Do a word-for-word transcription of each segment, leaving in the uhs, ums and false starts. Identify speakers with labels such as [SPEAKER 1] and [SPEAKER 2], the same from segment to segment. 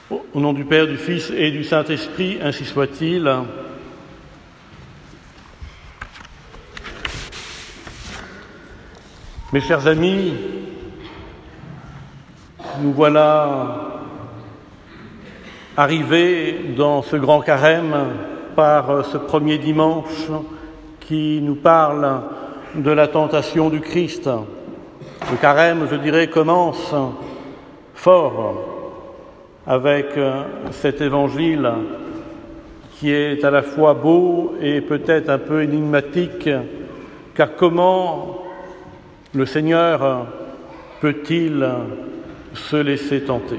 [SPEAKER 1] Au nom du Père, du Fils et du Saint-Esprit, ainsi soit-il. Mes chers amis, nous voilà arrivés dans ce grand carême par ce premier dimanche qui nous parle de la tentation du Christ. Le carême, je dirais, commence fort avec cet évangile qui est à la fois beau et peut-être un peu énigmatique, car comment le Seigneur peut-il se laisser tenter?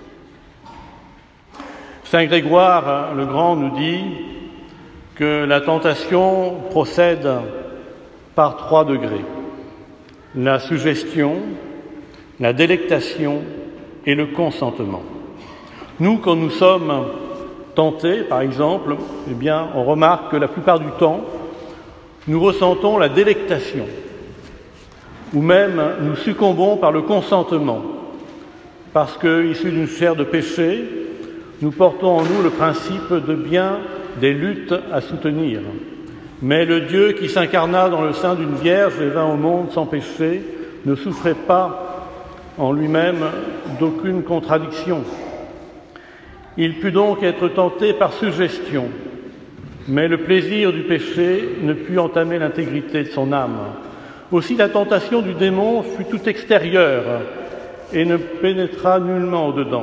[SPEAKER 1] Saint Grégoire le Grand nous dit que la tentation procède par trois degrés: la suggestion, la délectation et le consentement. Nous, quand nous sommes tentés, par exemple, eh bien, on remarque que la plupart du temps, nous ressentons la délectation, ou même nous succombons par le consentement, parce que, issus d'une chair de péché, nous portons en nous le principe de bien des luttes à soutenir. Mais le Dieu qui s'incarna dans le sein d'une vierge et vint au monde sans péché ne souffrait pas en lui-même d'aucune contradiction. Il put donc être tenté par suggestion, mais le plaisir du péché ne put entamer l'intégrité de son âme. Aussi la tentation du démon fut tout extérieure et ne pénétra nullement au-dedans.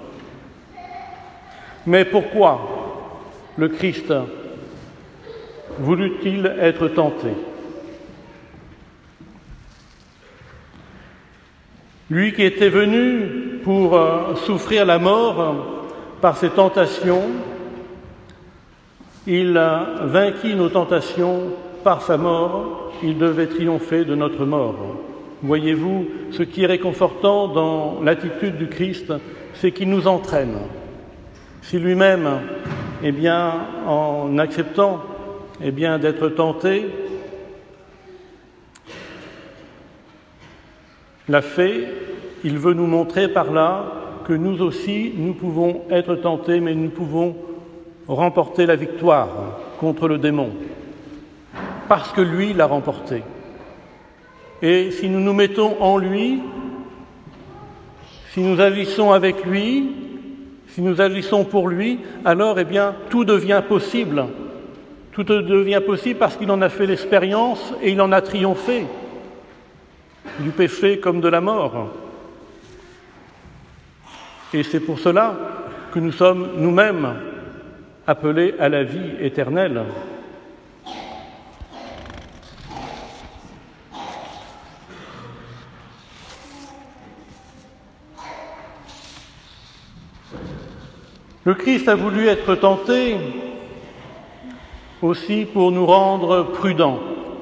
[SPEAKER 1] Mais pourquoi le Christ voulut-il être tenté? Lui qui était venu pour euh, souffrir la mort par ses tentations, il a vaincu nos tentations par sa mort, il devait triompher de notre mort. Voyez-vous, ce qui est réconfortant dans l'attitude du Christ, c'est qu'il nous entraîne. Si lui-même, eh bien, en acceptant eh bien, d'être tenté, l'a fait, il veut nous montrer par là que nous aussi, nous pouvons être tentés, mais nous pouvons remporter la victoire contre le démon, parce que lui l'a remporté. Et si nous nous mettons en lui, si nous agissons avec lui, si nous agissons pour lui, alors eh bien, tout devient possible. Tout devient possible parce qu'il en a fait l'expérience et il en a triomphé, du péché comme de la mort. Et c'est pour cela que nous sommes nous-mêmes appelés à la vie éternelle. Le Christ a voulu être tenté aussi pour nous rendre prudents,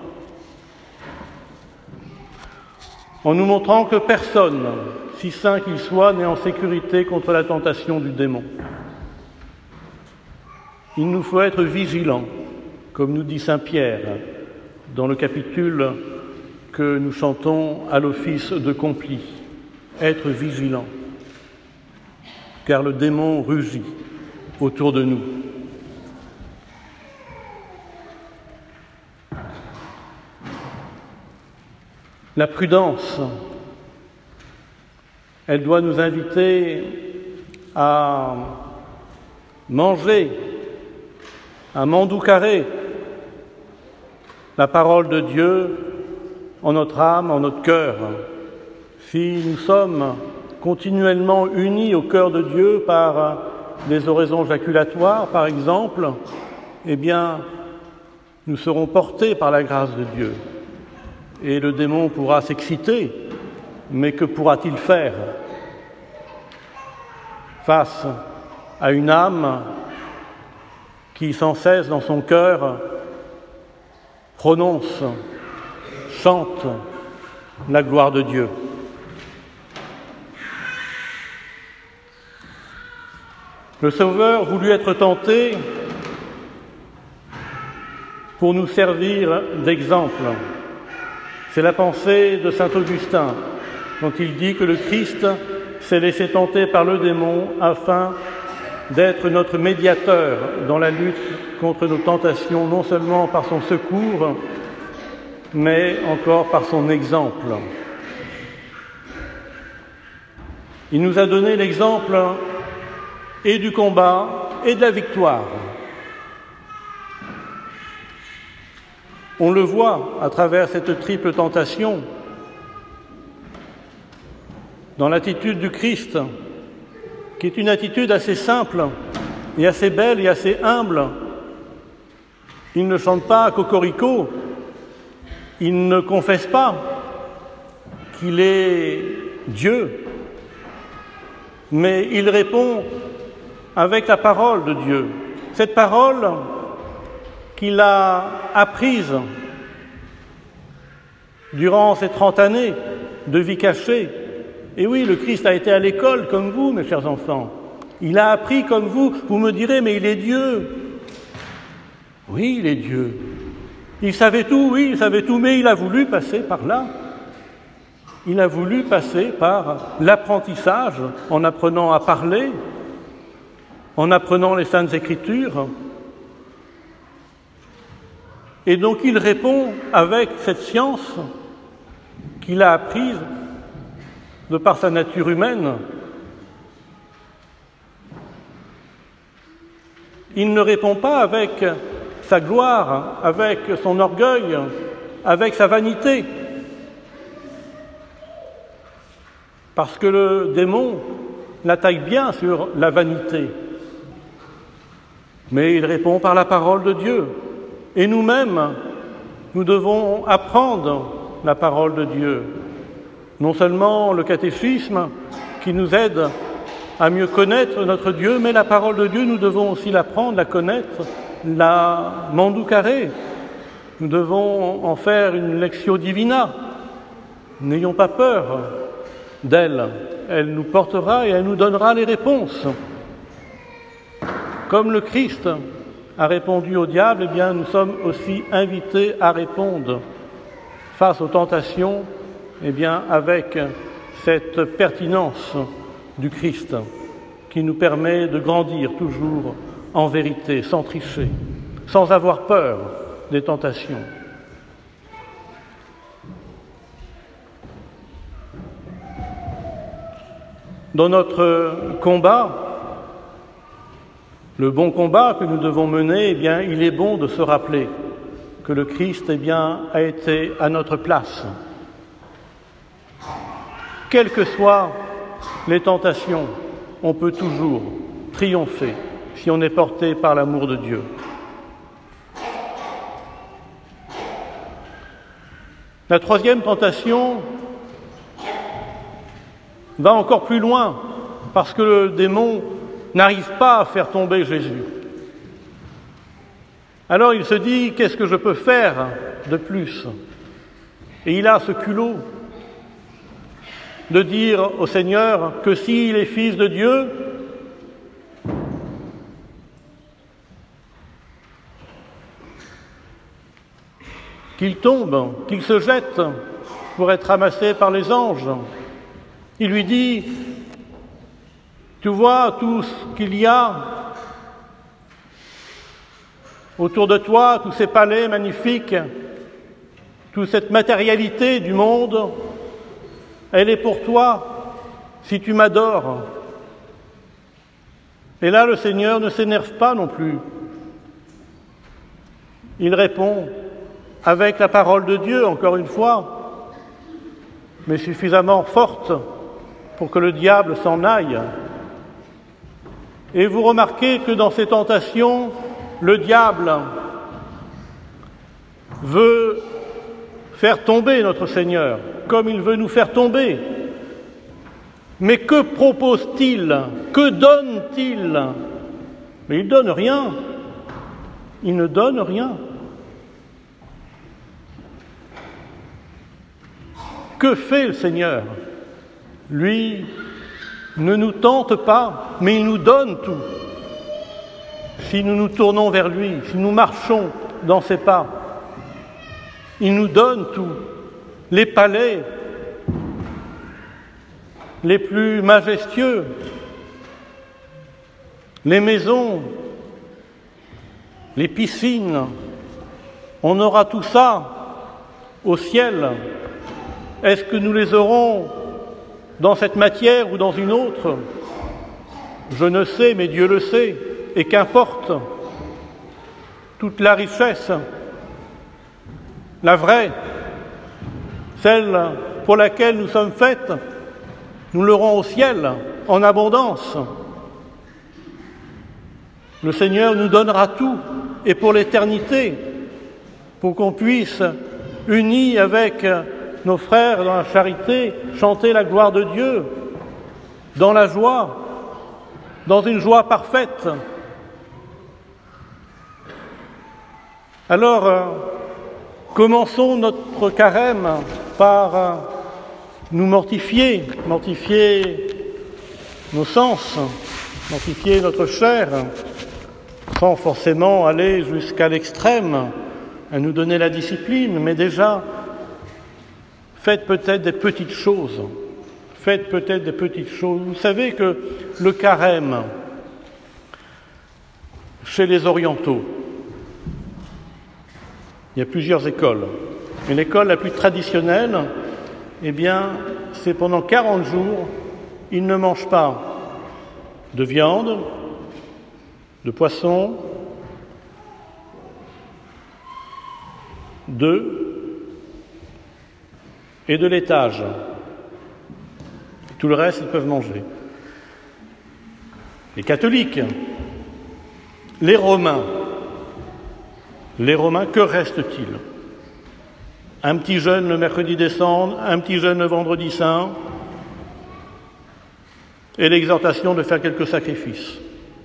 [SPEAKER 1] en nous montrant que personne, si saint qu'il soit, n'est en sécurité contre la tentation du démon. Il nous faut être vigilants, comme nous dit saint Pierre dans le capitule que nous chantons à l'office de Complis. Être vigilants, car le démon rugit autour de nous. La prudence, elle doit nous inviter à manger, à mandoucarer la parole de Dieu en notre âme, en notre cœur. Si nous sommes continuellement unis au cœur de Dieu par des oraisons jaculatoires, par exemple, eh bien, nous serons portés par la grâce de Dieu. Et le démon pourra s'exciter, mais que pourra-t-il faire face à une âme qui sans cesse dans son cœur prononce, chante la gloire de Dieu? Le Sauveur voulut être tenté pour nous servir d'exemple. C'est la pensée de saint Augustin, quand il dit que le Christ s'est laissé tenter par le démon afin d'être notre médiateur dans la lutte contre nos tentations, non seulement par son secours, mais encore par son exemple. Il nous a donné l'exemple et du combat et de la victoire. On le voit à travers cette triple tentation, dans l'attitude du Christ, qui est une attitude assez simple et assez belle et assez humble. Il ne chante pas cocorico, il ne confesse pas qu'il est Dieu, mais il répond avec la parole de Dieu. Cette parole qu'il a apprise durant ces trente années de vie cachée. Et oui, le Christ a été à l'école comme vous, mes chers enfants. Il a appris comme vous. Vous me direz, mais il est Dieu. Oui, il est Dieu. Il savait tout, oui, il savait tout, mais il a voulu passer par là. Il a voulu passer par l'apprentissage, en apprenant à parler, en apprenant les Saintes Écritures. Et donc il répond avec cette science qu'il a apprise de par sa nature humaine. Il ne répond pas avec sa gloire, avec son orgueil, avec sa vanité. Parce que le démon l'attaque bien sur la vanité. Mais il répond par la parole de Dieu. Et nous-mêmes, nous devons apprendre la parole de Dieu. Non seulement le catéchisme qui nous aide à mieux connaître notre Dieu, mais la parole de Dieu, nous devons aussi l'apprendre, la connaître, la mandoucarrer. Nous devons en faire une lectio divina. N'ayons pas peur d'elle. Elle nous portera et elle nous donnera les réponses. Comme le Christ a répondu au diable, eh bien, nous sommes aussi invités à répondre face aux tentations, eh bien, avec cette pertinence du Christ qui nous permet de grandir toujours en vérité, sans tricher, sans avoir peur des tentations. Dans notre combat, le bon combat que nous devons mener, eh bien, il est bon de se rappeler que le Christ, eh bien, a été à notre place. Quelles que soient les tentations, on peut toujours triompher si on est porté par l'amour de Dieu. La troisième tentation va encore plus loin, parce que le démon n'arrive pas à faire tomber Jésus. Alors il se dit, qu'est-ce que je peux faire de plus? Et il a ce culot de dire au Seigneur que s'il est fils de Dieu, qu'il tombe, qu'il se jette pour être ramassé par les anges. Il lui dit, tu vois tout ce qu'il y a autour de toi, tous ces palais magnifiques, toute cette matérialité du monde, elle est pour toi si tu m'adores. Et là, le Seigneur ne s'énerve pas non plus. Il répond avec la parole de Dieu, encore une fois, mais suffisamment forte pour que le diable s'en aille. Et vous remarquez que dans ces tentations, le diable veut faire tomber notre Seigneur, comme il veut nous faire tomber. Mais que propose-t-il? Que donne-t-il? Mais il ne donne rien. Il ne donne rien. Que fait le Seigneur? Lui ne nous tente pas, mais il nous donne tout. Si nous nous tournons vers lui, si nous marchons dans ses pas, il nous donne tout. Les palais, les plus majestueux, les maisons, les piscines, on aura tout ça au ciel. Est-ce que nous les aurons dans cette matière ou dans une autre? Je ne sais, mais Dieu le sait, et qu'importe. Toute la richesse, la vraie, celle pour laquelle nous sommes faites, nous l'aurons au ciel, en abondance. Le Seigneur nous donnera tout, et pour l'éternité, pour qu'on puisse, unis avec nos frères dans la charité, chanter la gloire de Dieu, dans la joie, dans une joie parfaite. Alors, euh, commençons notre carême par euh, nous mortifier, mortifier nos sens, mortifier notre chair, sans forcément aller jusqu'à l'extrême, à nous donner la discipline, mais déjà, faites peut-être des petites choses. Faites peut-être des petites choses. Vous savez que le carême, chez les orientaux, il y a plusieurs écoles. Mais l'école la plus traditionnelle, eh bien, c'est pendant quarante jours, ils ne mangent pas de viande, de poisson, d'œufs et de laitage. Tout le reste, ils peuvent manger. Les catholiques, les Romains, les Romains, que reste-t-il? Un petit jeûne le mercredi des cendres, un petit jeûne le vendredi saint, et l'exhortation de faire quelques sacrifices.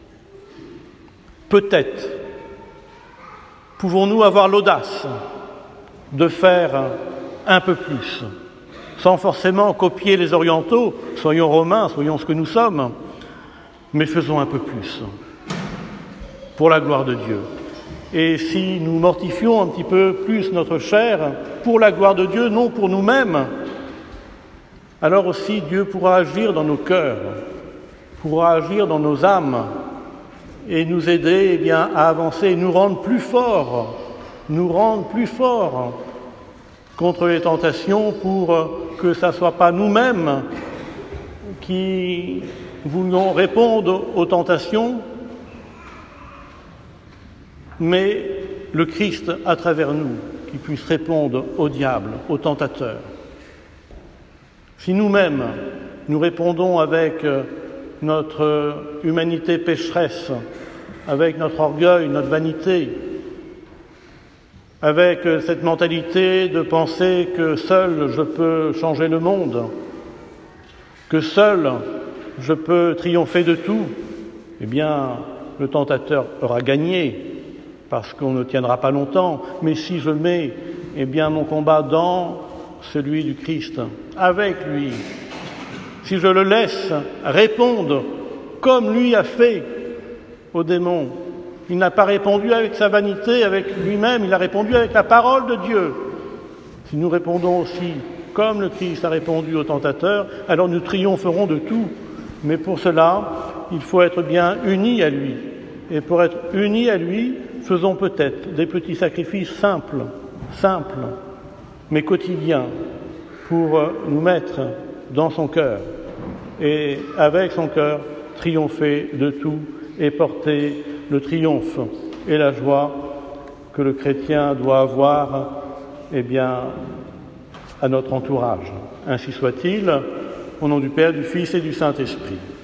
[SPEAKER 1] Peut-être pouvons-nous avoir l'audace de faire un peu plus, sans forcément copier les orientaux, soyons romains, soyons ce que nous sommes, mais faisons un peu plus, pour la gloire de Dieu. Et si nous mortifions un petit peu plus notre chair, pour la gloire de Dieu, non pour nous-mêmes, alors aussi Dieu pourra agir dans nos cœurs, pourra agir dans nos âmes, et nous aider eh bien, à avancer, nous rendre plus forts, nous rendre plus forts contre les tentations pour que ce ne soit pas nous-mêmes qui voulons répondre aux tentations, mais le Christ à travers nous qui puisse répondre au diable, au tentateur. Si nous-mêmes, nous répondons avec notre humanité pécheresse, avec notre orgueil, notre vanité, avec cette mentalité de penser que seul je peux changer le monde, que seul je peux triompher de tout, eh bien, le tentateur aura gagné, parce qu'on ne tiendra pas longtemps. Mais si je mets eh bien, mon combat dans celui du Christ, avec lui, si je le laisse répondre comme lui a fait au démon, il n'a pas répondu avec sa vanité, avec lui-même, il a répondu avec la parole de Dieu. Si nous répondons aussi comme le Christ a répondu au tentateur, alors nous triompherons de tout. Mais pour cela, il faut être bien unis à lui. Et pour être unis à lui, faisons peut-être des petits sacrifices simples, simples, mais quotidiens, pour nous mettre dans son cœur. Et avec son cœur, triompher de tout et porter le triomphe et la joie que le chrétien doit avoir eh bien, à notre entourage. Ainsi soit-il, au nom du Père, du Fils et du Saint-Esprit.